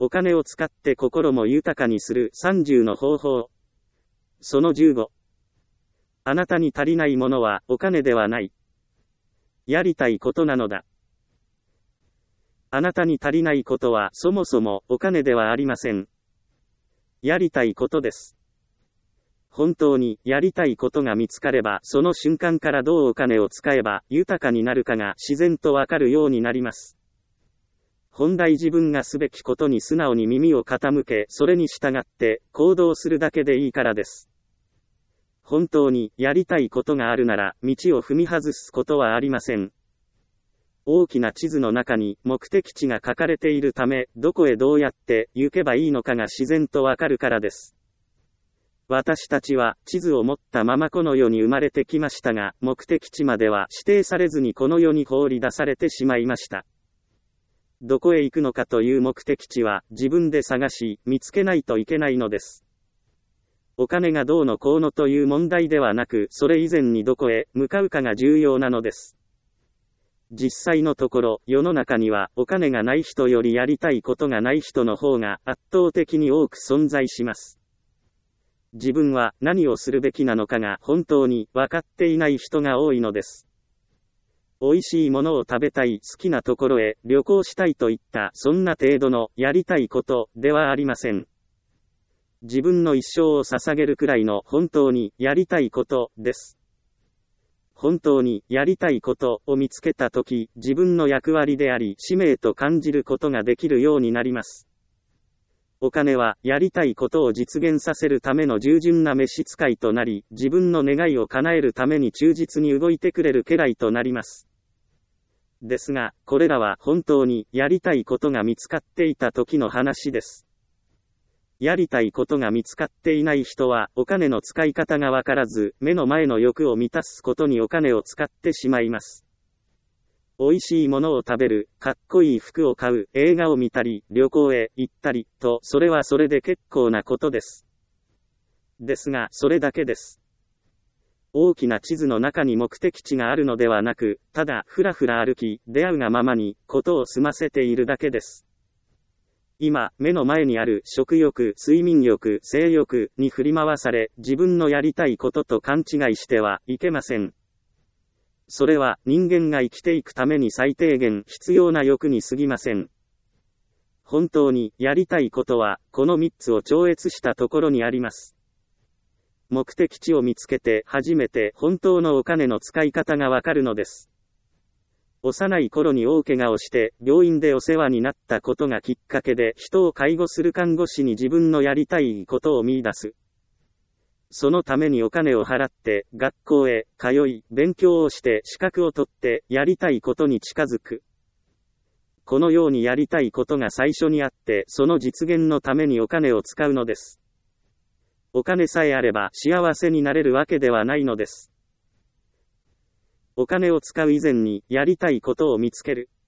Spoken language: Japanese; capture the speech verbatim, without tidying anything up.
お金を使って心も豊かにするさんじゅうの方法。そのじゅうご。あなたに足りないものはお金ではない。やりたいことなのだ。あなたに足りないことはそもそもお金ではありません。やりたいことです。本当にやりたいことが見つかれば、その瞬間からどうお金を使えば豊かになるかが自然とわかるようになります。本来自分がすべきことに素直に耳を傾け、それに従って行動するだけでいいからです。本当にやりたいことがあるなら、道を踏み外すことはありません。大きな地図の中に目的地が書かれているため、どこへどうやって行けばいいのかが自然とわかるからです。私たちは地図を持ったままこの世に生まれてきましたが、目的地までは指定されずにこの世に放り出されてしまいました。どこへ行くのかという目的地は自分で探し、見つけないといけないのです。お金がどうのこうのという問題ではなく、それ以前にどこへ向かうかが重要なのです。実際のところ、世の中にはお金がない人よりやりたいことがない人の方が圧倒的に多く存在します。自分は何をするべきなのかが本当に分かっていない人が多いのです。美味しいものを食べたい、好きなところへ旅行したいといったそんな程度のやりたいことではありません。自分の一生を捧げるくらいの本当にやりたいことです。本当にやりたいことを見つけたとき、自分の役割であり使命と感じることができるようになります。お金はやりたいことを実現させるための従順な召使いとなり、自分の願いを叶えるために忠実に動いてくれる家来となります。ですが、これらは本当にやりたいことが見つかっていた時の話です。やりたいことが見つかっていない人は、お金の使い方がわからず、目の前の欲を満たすことにお金を使ってしまいます。美味しいものを食べる、かっこいい服を買う、映画を見たり、旅行へ行ったり、と、それはそれで結構なことです。ですが、それだけです。大きな地図の中に目的地があるのではなく、ただ、ふらふら歩き、出会うがままに、ことを済ませているだけです。今、目の前にある食欲、睡眠欲、性欲に振り回され、自分のやりたいことと勘違いしてはいけません。それは人間が生きていくために最低限必要な欲に過ぎません。本当にやりたいことは、この三つを超越したところにあります。目的地を見つけて初めて本当のお金の使い方がわかるのです。幼い頃に大怪我をして病院でお世話になったことがきっかけで人を介護する看護師に自分のやりたいことを見出す。そのためにお金を払って学校へ通い勉強をして資格を取ってやりたいことに近づく。このようにやりたいことが最初にあってその実現のためにお金を使うのです。お金さえあれば幸せになれるわけではないのです。お金を使う以前にやりたいことを見つける。